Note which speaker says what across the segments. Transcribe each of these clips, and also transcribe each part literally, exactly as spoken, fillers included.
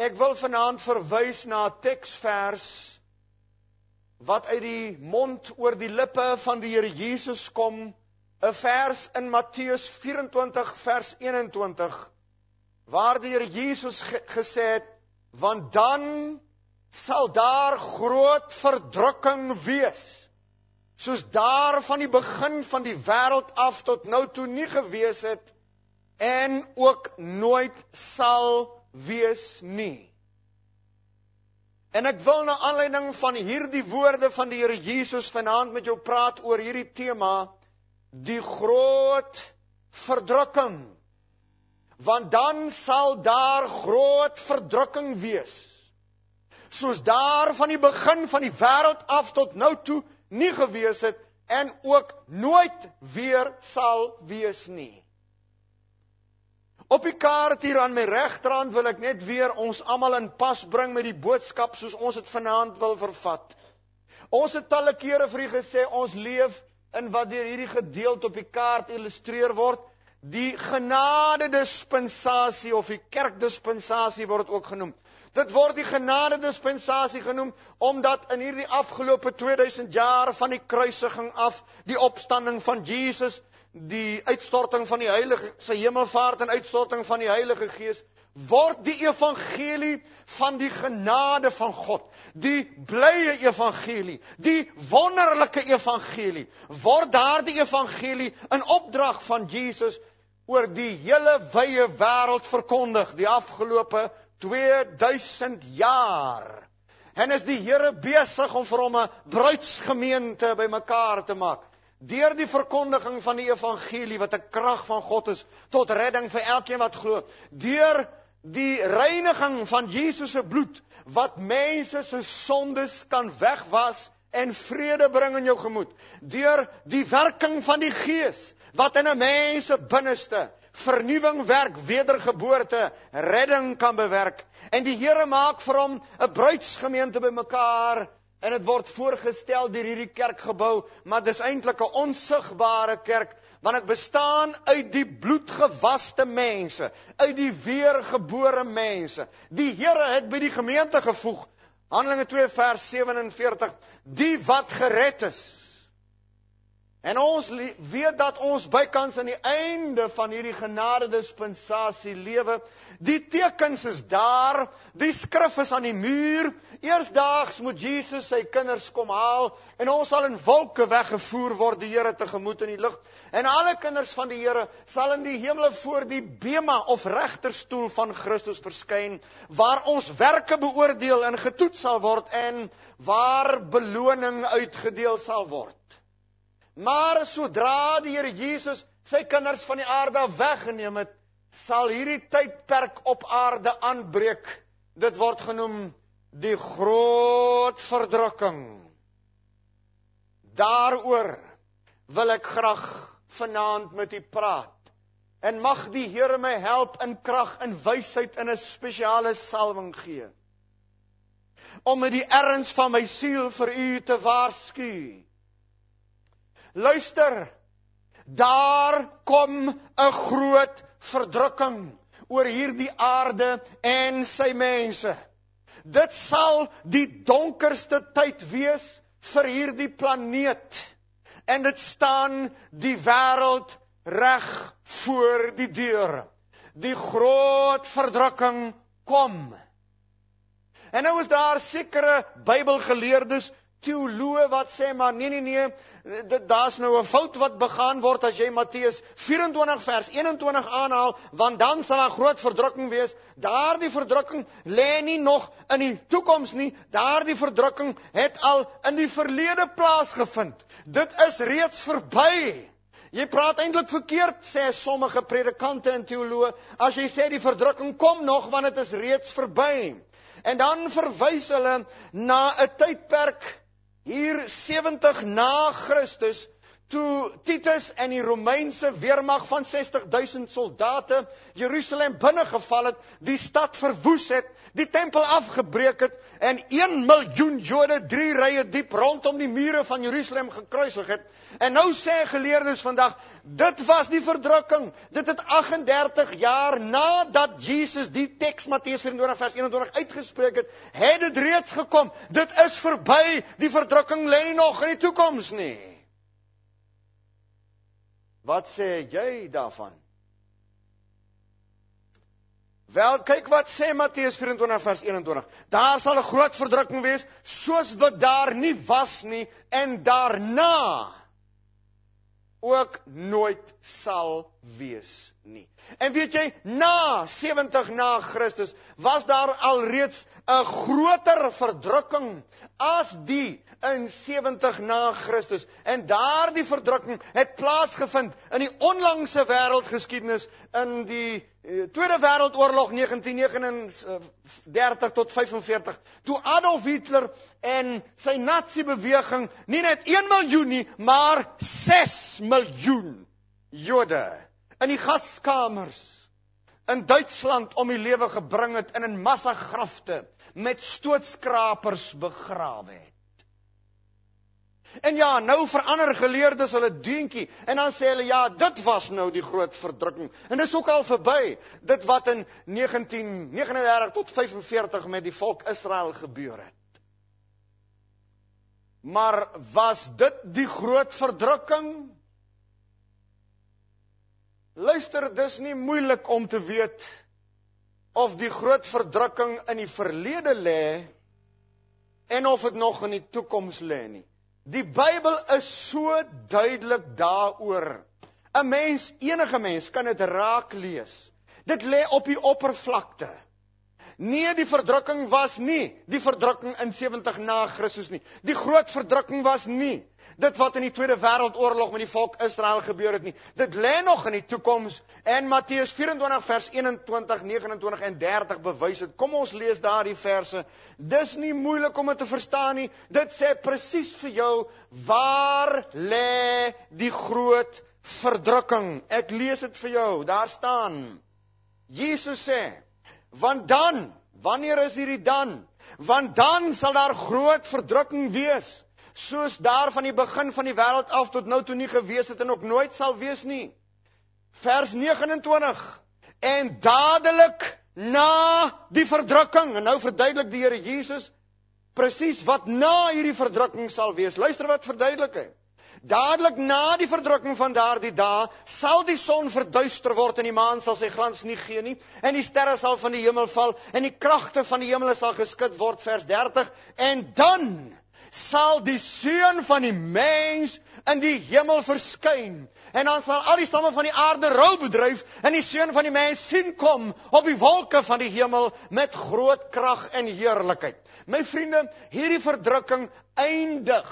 Speaker 1: Ek wil vanaand verwys na 'n teksvers wat uit die mond oor die lippe van die Here Jesus kom, 'n vers in Matteus vyf-en-twintig vers een-en-twintig, waar die Here Jesus ge gesê het, want dan sal daar groot verdrukking wees, soos daar van die begin van die wêreld af tot nou toe nie gewees het, en ook nooit sal wees nie. En ek wil na aanleiding van hierdie woorde van die Here Jesus vanaand met jou praat oor hierdie tema, die groot verdrukking. Want dan sal daar groot verdrukking wees, soos daar van die begin van die wêreld af tot nou toe nie gewees het, en ook nooit weer sal wees nie. Op die kaart hier aan my regterhand wil ek net weer ons almal in pas bring met die boodskap soos ons dit vanaand wil vervat. Ons het talle kere vir u gesê, ons leef in wat deur hierdie gedeelte op die kaart illustreer word, die genade dispensasie of die kerkdispensasie word ook genoem. Dit word die genade dispensasie genoem, omdat in hierdie afgelope tweeduisend jaar van die kruisiging af, die opstanding van Jesus, die uitstorting van die Heilige, sy hemelvaart en uitstorting van die Heilige Gees, word die evangelie van die genade van God, die blye evangelie, die wonderlike evangelie, word daar die evangelie in opdrag van Jesus oor die hele wye wêreld verkondig, die afgelope tweeduisend jaar. En is die Here besig om vir hom 'n bruidsgemeente bymekaar te maak, deur die verkondiging van die evangelie, wat 'n krag van God is, tot redding vir elkeen wat glo, deur die reiniging van Jesus se bloed, wat mense se sondes kan wegwas en vrede bring in jou gemoed, deur die werking van die Gees, wat in 'n mens se binneste vernuwing werk, wedergeboorte, redding kan bewerk, en die Here maak vir hom 'n bruidsgemeente bymekaar, en het word voorgestel deur hierdie kerkgebou, maar dis eintlik 'n onsigbare kerk, want het bestaan uit die bloedgewaste mense, uit die weergebore mense. Die Here het by die gemeente gevoeg, Handelinge twee vers sewenenveertig, die wat gered is. En ons weet dat ons bykans aan die einde van hierdie genade dispensasie lewe. Die tekens is daar, die skrif is aan die muur. Eersdaags moet Jesus sy kinders kom haal, en ons sal in wolke weggevoer word die Here tegemoet in die lug. En alle kinders van die Here sal in die hemele voor die bema of regterstoel van Christus verskyn, waar ons werke beoordeel en getoets sal word, en waar beloning uitgedeel sal word. Maar sodra die Here Jesus sy kinders van die aarde weggeneem het, sal hierdie tydperk op aarde aanbreek. Dit word genoem die groot verdrukking. Daaroor wil ek graag vanaand met u praat. En mag die Here my help in krag en wysheid in 'n spesiale salwing gee, om met die erns van my siel vir u te waarsku. Luister, daar kom 'n groot verdrukking oor hierdie aarde en sy mense. Dit sal die donkerste tyd wees vir hierdie planeet, en dit staan die wêreld reg voor die deur. Die groot verdrukking kom. En nou is daar sekere Bybelgeleerdes, teoloë wat sê, maar nee, nee, nee, daar's nou 'n fout wat begaan word as jy Matteus vyf-en-twintig vers een-en-twintig aanhaal, want dan sal daar groot verdrukking wees. Daardie verdrukking lê nie nog in die toekoms nie, daardie verdrukking het al in die verlede plaasgevind. Dit is reeds verby. Jy praat eintlik verkeerd, sê sommige predikante en teoloë, as jy sê die verdrukking kom nog, want dit is reeds verby. En dan verwys hulle na 'n tydperk hier sewentig na Christus, toe Titus en die Romeinse weermag van sestig duisend soldate Jerusalem binnengeval het, die stad verwoes het, die tempel afgebreek het, en een miljoen Jode drie rye diep rondom die mure van Jerusalem gekruisig het. En nou sê geleerdes vandag, dit was die verdrukking. Dit het agt-en-dertig jaar nadat Jesus die teks Matteus vyf-en-twintig vers een-en-twintig uitgespreek het, het dit reeds gekom. Dit is verby, die verdrukking lê nie nog in die toekoms nie. Wat sê jy daarvan? Wel, kyk wat sê Matteus vyf-en-twintig vers een-en-twintig. Daar sal 'n groot verdrukking wees, soos wat daar nie was nie, en daarna ook nooit sal wees nie. En weet jy, na sewentig na Christus, was daar alreeds 'n groter verdrukking as die in sewentig na Christus. En daardie verdrukking het plaasgevind in die onlangse wêreldgeskiedenis, in die Tweede Wêreldoorlog negentien negenendertig tot vyfenveertig, toe Adolf Hitler en sy nazi-beweging nie net een miljoen nie, maar ses miljoen Jode in die gaskamers in Duitsland om die lewe gebring het en in massagrafte met stootskrapers begrawe het. En ja, nou verander geleerdes hulle deentjie, en dan sê hulle, ja, dit was nou die groot verdrukking, en dit is ook al verby, dit wat in negentien negenendertig tot vyfenveertig met die volk Israel gebeur het. Maar was dit die groot verdrukking? Luister, dis nie moeilik om te weet of die groot verdrukking in die verlede lê, en of dit nog in die toekoms lê nie. Die Bybel is so duidelik daaroor. 'n Mens, enige mens kan dit raak lees. Dit lê op die oppervlakte. Nee, die verdrukking was nie die verdrukking in sewentig na Christus nie. Die groot verdrukking was nie dit wat in die Tweede Wêreldoorlog met die volk Israel gebeur het nie. Dit lê nog in die toekoms, en Matteus vyf-en-twintig vers een-en-twintig, negenentwintig en dertig bewys het. Kom ons lees daar die verse. Dis nie moeilik om dit te verstaan nie. Dit sê presies vir jou, waar lê die groot verdrukking? Ek lees dit vir jou. Daar staan, Jesus sê, want dan, wanneer is hierdie dan? Want dan sal daar groot verdrukking wees, soos daar van die begin van die wêreld af tot nou toe nie gewees het en ook nooit sal wees nie. Vers negenentwintig, en dadelik na die verdrukking, en nou verduidelik die Here Jesus presies wat na hierdie verdrukking sal wees. Luister wat verduidelik hy. Dadelik na die verdrukking van daardie dae, sal die son verduister word en die maan sal sy glans nie gee nie, en die sterre sal van die hemel val, en die kragte van die hemel sal geskit word, vers dertig, en dan sal die seun van die mens in die hemel verskyn, en dan sal al die stamme van die aarde rou bedryf, en die seun van die mens sien kom op die wolke van die hemel met groot krag en heerlikheid. My vriende, hierdie verdrukking eindig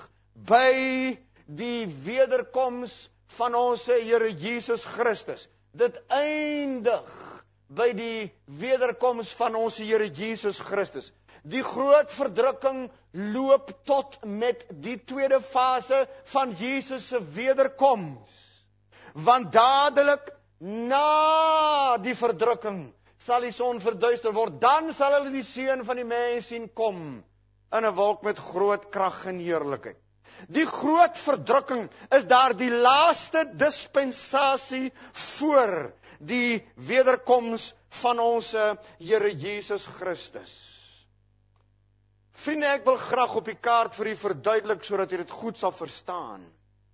Speaker 1: by die wederkoms van ons Here Jesus Christus. Dit eindig by die wederkoms van ons Here Jesus Christus. Die groot verdrukking loop tot met die tweede fase van Jesus se wederkoms. Want dadelik na die verdrukking sal die son verduister word, dan sal hulle die seun van die mens sien kom in 'n wolk met groot krag en heerlikheid. Die groot verdrukking is daar die laaste dispensasie voor die wederkoms van ons Here Jesus Christus. Vriende, ek wil graag op die kaart vir u verduidelik sodat jy dit goed sal verstaan.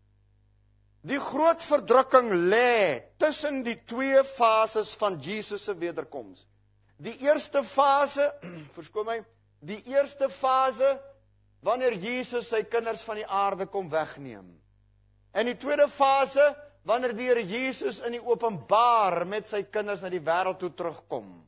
Speaker 1: Die groot verdrukking lê tussen die twee fases van Jesus se wederkoms. Die eerste fase, verskoon my, die eerste fase wanneer Jesus sy kinders van die aarde kom wegneem. En die tweede fase wanneer die Here Jesus in die openbaar met sy kinders na die wêreld toe terugkom.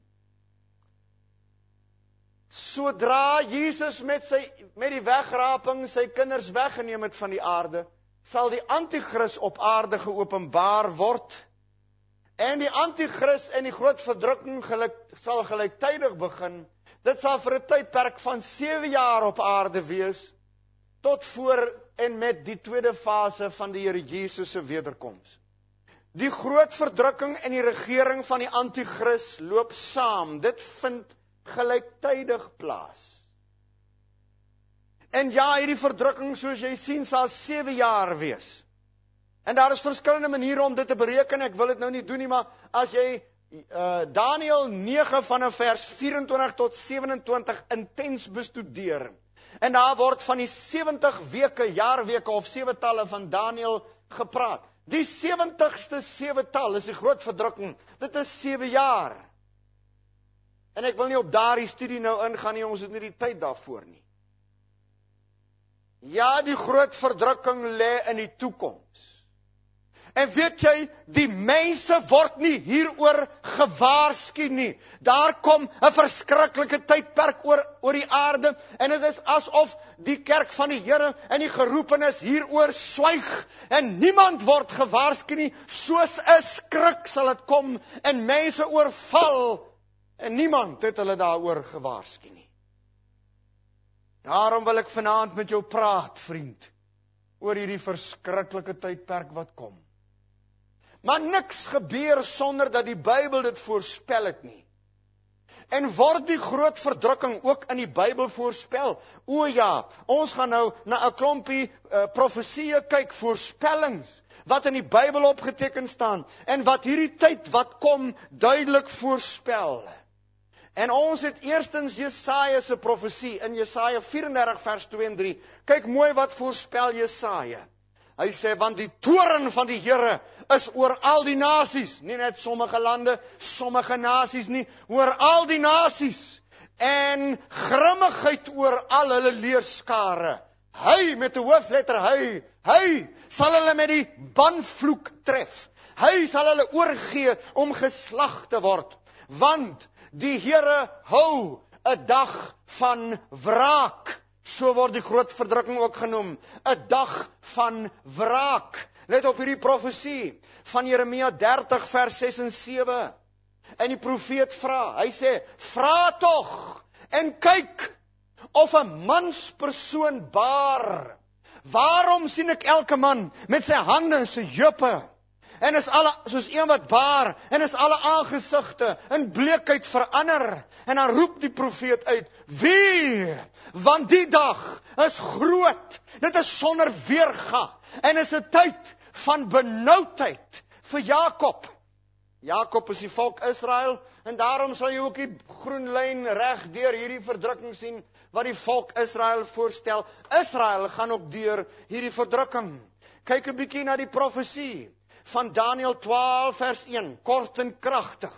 Speaker 1: Sodra Jesus met sy met die wegraping sy kinders weggeneem het van die aarde, sal die anti-kris op aarde geopenbaar word. En die anti-kris en die groot verdrukking gelijk, sal gelyktydig begin. Dit sal vir 'n tydperk van sewe jaar op aarde wees. tot voor en met die tweede fase van die Here Jesus se wederkoms. Die groot verdrukking en die regering van die anti-kris loop saam. Dit vind gelyktydig plaas. En ja, hierdie verdrukking, soos jy sien, sal sewe jaar wees. En daar is verskillende maniere om dit te bereken. Ek wil dit nou nie doen nie, maar as jy uh, Daniël nege vanaf vers vyf-en-twintig tot sewe-en-twintig intens bestudeer, en daar word van die sewentig weke, jaarweke of sewetalle van Daniël gepraat. Die sewentigste sewetal is die groot verdrukking. Dit is sewe jaar. En ek wil nie op daardie studie nou ingaan nie, ons het nie die tyd daarvoor nie. Ja, die groot verdrukking lê in die toekoms. En weet jy, die mense word nie hieroor gewaarsku nie. Daar kom 'n verskriklike tydperk oor, oor die aarde, en dit is asof die kerk van die Here en die geroepenes hieroor swyg, en niemand word gewaarsku nie. Soos 'n skrik sal dit kom, en mense oorval, en niemand het hulle daaroor gewaarsku nie. Daarom wil ek vanaand met jou praat, vriend, oor hierdie verskriklike tydperk wat kom. Maar niks gebeur sonder dat die Bybel dit voorspel het nie. En word die groot verdrukking ook in die Bybel voorspel? O ja, ons gaan nou na 'n klompie uh, profesieë kyk, voorspellings, wat in die Bybel opgeteken staan, en wat hierdie tyd wat kom, duidelik voorspel. En ons het eerstens Jesaja se profesie, in Jesaja vyf en dertig vers twee en drie. Kyk mooi wat voorspel Jesaja. Hy sê, want die toorn van die Here is oor al die nasies, nie net sommige lande, sommige nasies nie, oor al die nasies, en grimmigheid oor al hulle leerskare. Hy, met 'n hoofletter hy, hy sal hulle met die banvloek tref. Hy sal hulle oorgee om geslag te word, want die Here hou 'n dag van wraak. So word die groot verdrukking ook genoem, 'n dag van wraak. Let op hierdie profesie van Jeremia dertig vers ses en sewe. En die profeet vra, hy sê, vra tog en kyk of 'n manspersoon baar. Waarom sien ek elke man met sy hande en sy heupe? En is alle, soos een wat baar, en is alle aangesigte in bleekheid verander. En dan roep die profeet uit, wie? Want die dag is groot, dit is sonder weerga, en is 'n tyd van benoudheid vir Jakob. Jakob is die volk Israel, en daarom sal jy ook die groen lyn reg deur hierdie verdrukking sien, wat die volk Israel voorstel. Israel gaan ook deur hierdie verdrukking. Kyk 'n bietjie na die profesie van Daniël twaalf vers een, kort en kragtig.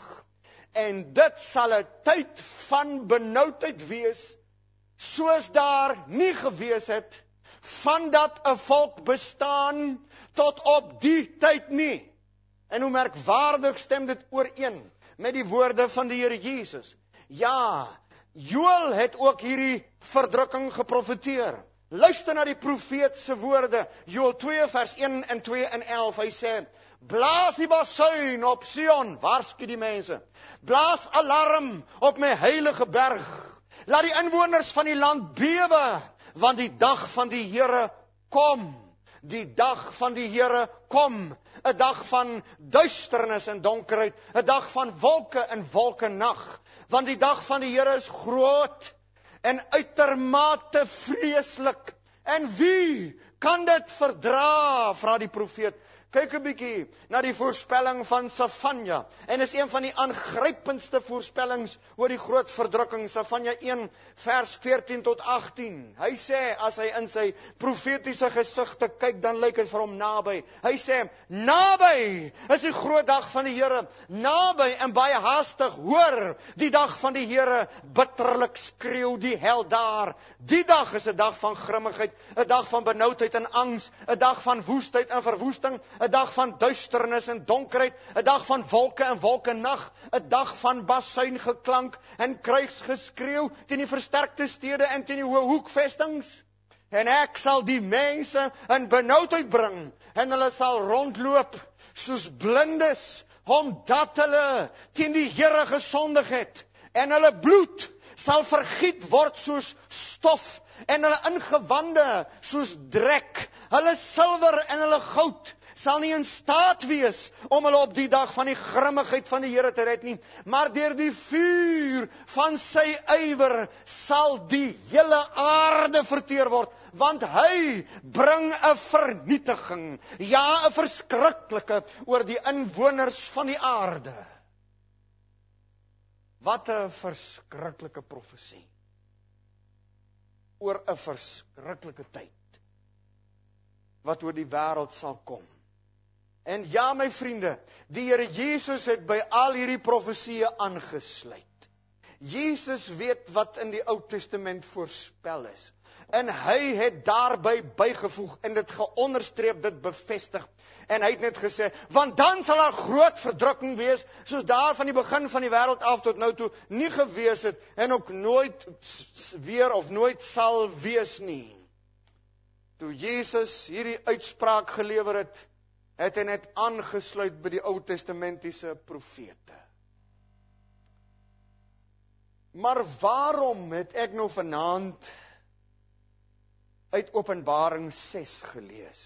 Speaker 1: En dit sal 'n tyd van benoudheid wees, soos daar nie gewees het, vandat 'n volk bestaan tot op die tyd nie. En hoe merkwaardig stem dit ooreen met die woorde van die Here Jesus. Ja, Joël het ook hierdie verdrukking geprofeteer. Luister na die profeet se woorde, Joël twee vers een en twee en elf, hy sê, blaas die basuin op Sion, waarsku die mense, blaas alarm op my heilige berg, laat die inwoners van die land bewe, want die dag van die Here kom, die dag van die Here kom, 'n dag van duisternis en donkerheid, 'n dag van wolke en wolkenag, want die dag van die Here is groot, en uitermate vreeslik. En wie kan dit verdra, vra die profeet. Kyk 'n bietjie na die voorspelling van Sefanja. En is een van die aangrypendste voorspellings oor die groot verdrukking. Sefanja een vers veertien tot agttien. Hy sê, as hy in sy profetiese gesigte kyk, dan lyk dit vir hom naby. Hy sê, naby is die groot dag van die Here. Naby en baie haastig, hoor, die dag van die Here, bitterlik skreeu die hel daar. Die dag is 'n dag van grimmigheid, 'n dag van benoudheid en angs, 'n dag van woestheid en verwoesting, 'n dag van duisternis en donkerheid, 'n dag van wolke en wolkenag, 'n dag van basuingeklank en krygsgeskreeu teen die versterkte stede en teen die hoë hoekvestings. En ek sal die mense in benoudheid bring, en hulle sal rondloop soos blindes, omdat hulle teen die Here gesondig het, en hulle bloed sal vergiet word soos stof en hulle ingewande soos drek. Hulle silwer en hulle goud sal nie in staat wees om hulle op die dag van die grimmigheid van die Here te red nie, maar deur die vuur van sy ywer sal die hele aarde verteer word, want hy bring 'n vernietiging, ja 'n verskriklike oor die inwoners van die aarde. Wat 'n verskriklike profesie oor 'n verskriklike tyd wat oor die wêreld sal kom. En ja, my vriende, die Here Jesus het by al hierdie profesieë aangesluit. Jesus weet wat in die Ou Testament voorspel is. En hy het daarby bygevoeg en dit geonderstreep, dit bevestig. En hy het net gesê, want dan sal daar groot verdrukking wees, soos daar van die begin van die wêreld af tot nou toe nie gewees het, en ook nooit weer of nooit sal wees nie. Toe Jesus hierdie uitspraak gelewer het, het hy net aangesluit by die Ou Testamentiese profete. Maar waarom het ek nou vanaand uit Openbaring ses gelees?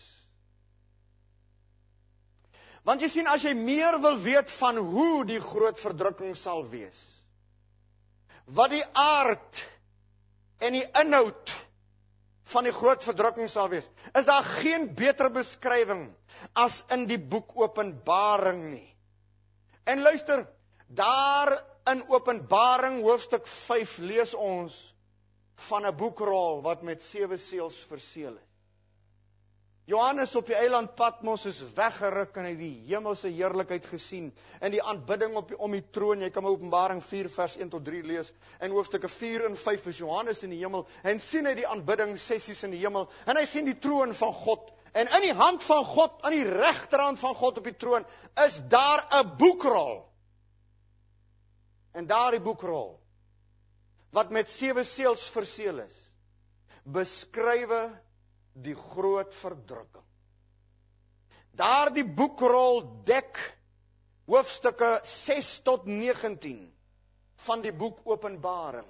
Speaker 1: Want jy sien, as jy meer wil weet van hoe die groot verdrukking sal wees, wat die aard en die inhoud van die groot verdrukking sal wees, is daar geen beter beskrywing as in die boek Openbaring nie. En luister, daar in Openbaring hoofstuk vyf lees ons van 'n boekrol wat met sewe seels verseël is. Johannes op die eiland Patmos is weggeruk en hy het die hemelse heerlikheid gesien en die aanbidding op die, om die troon. Jy kan Openbaring vier vers een tot drie lees. En hoofstukke vier en vyf is Johannes in die hemel en sien hy die aanbidding sessies in die hemel en hy sien die troon van God. En in die hand van God, aan die regterhand van God op die troon, is daar 'n boekrol. En daardie boekrol, wat met sewe seels verseël is, beskrywe die groot verdrukking. Daardie boekrol dek hoofstukke ses tot negentien van die boek Openbaring.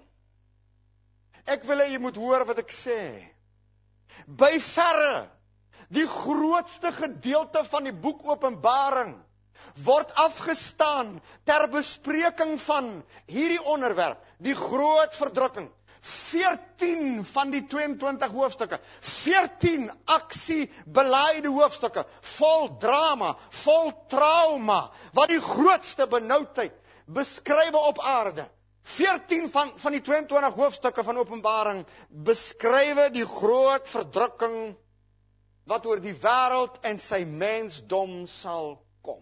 Speaker 1: Ek wil hê jy moet hoor wat ek sê. By verre, die grootste gedeelte van die boek Openbaring word afgestaan ter bespreking van hierdie onderwerp, die groot verdrukking. veertien van die twee en twintig hoofstukke, veertien aksiebeleide hoofstukke, vol drama, vol trauma, wat die grootste benoudheid beskrywe op aarde. veertien van, van die twee en twintig hoofstukke van Openbaring beskrywe die groot verdrukking wat oor die wêreld en sy mensdom sal kom.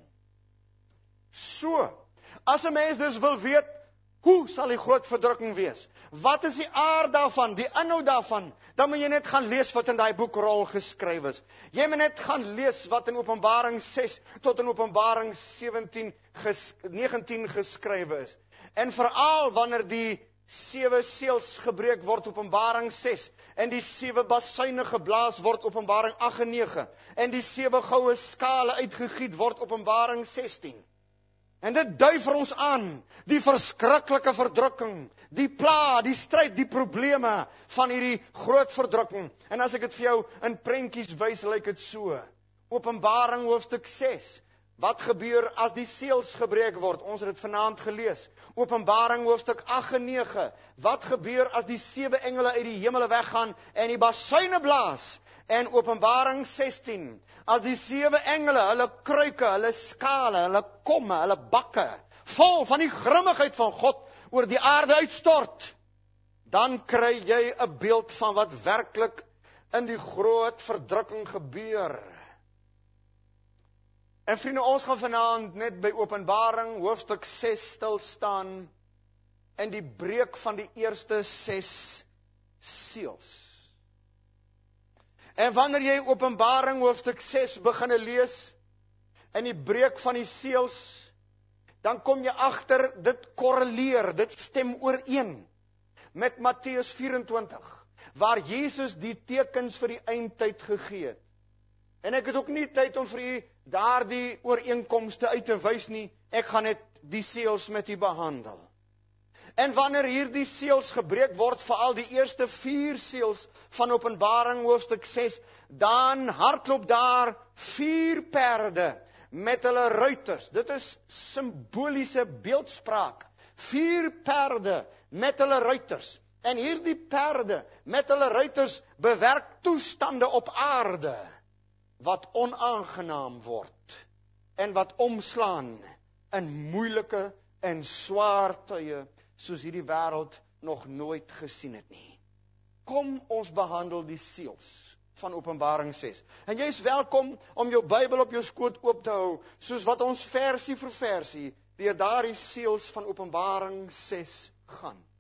Speaker 1: So, as 'n mens dus wil weet, hoe sal die groot verdrukking wees? Wat is die aard daarvan, die inhoud daarvan? Dan moet jy net gaan lees wat in daai boekrol geskryf is. Jy moet net gaan lees wat in Openbaring ses tot in Openbaring sewentien, ges, negentien geskryf is. En veral wanneer die sewe seels gebreek word, Openbaring ses, en die sewe basuine geblaas word, Openbaring agt en nege, en die sewe goue skale uitgegiet word, Openbaring sestien. En dit dui vir ons aan die verskriklike verdrukking, die pla, die stryd, die probleme van hierdie groot verdrukking. En as ek dit vir jou in prentjies wys, lyk dit so. Openbaring hoofstuk ses. Wat gebeur as die seels gebreek word? Ons het dit vanaand gelees. Openbaring hoofstuk agt en nege. Wat gebeur as die sewe engele uit die hemele weggaan en die basuine blaas? En Openbaring sestien, as die sewe engele, hulle kruike, hulle skale, hulle komme, hulle bakke, vol van die grimmigheid van God oor die aarde uitstort, dan kry jy 'n beeld van wat werklik in die groot verdrukking gebeur. En vriende, ons gaan vanaand net by Openbaring hoofstuk ses stil staan en die breek van die eerste ses seels. En wanneer jy Openbaring hoofstuk ses beginne lees, en die breek van die seels, dan kom jy agter, dit korreleer, dit stem ooreen met Matteus vyf en twintig, waar Jesus die tekens vir die eindtyd gegee het. En ek het ook nie tyd om vir u daardie ooreenkomste uit te wys nie, ek gaan net die seels met u behandel. En wanneer hierdie seels gebreek word, veral die eerste vier seels van Openbaring hoofstuk ses, dan hardloop daar vier perde met hulle ruiters. Dit is simboliese beeldspraak. Vier perde met hulle ruiters. En hierdie perde met hulle ruiters bewerk toestande op aarde wat onaangenaam word en wat omslaan in moeilike en swaar tye soos hierdie wêreld nog nooit gesien het nie. Kom ons behandel die seels van Openbaring ses. En jy is welkom om jou Bybel op jou skoot oop te hou, soos wat ons versie vir versie deur daardie seels van Openbaring ses gaan.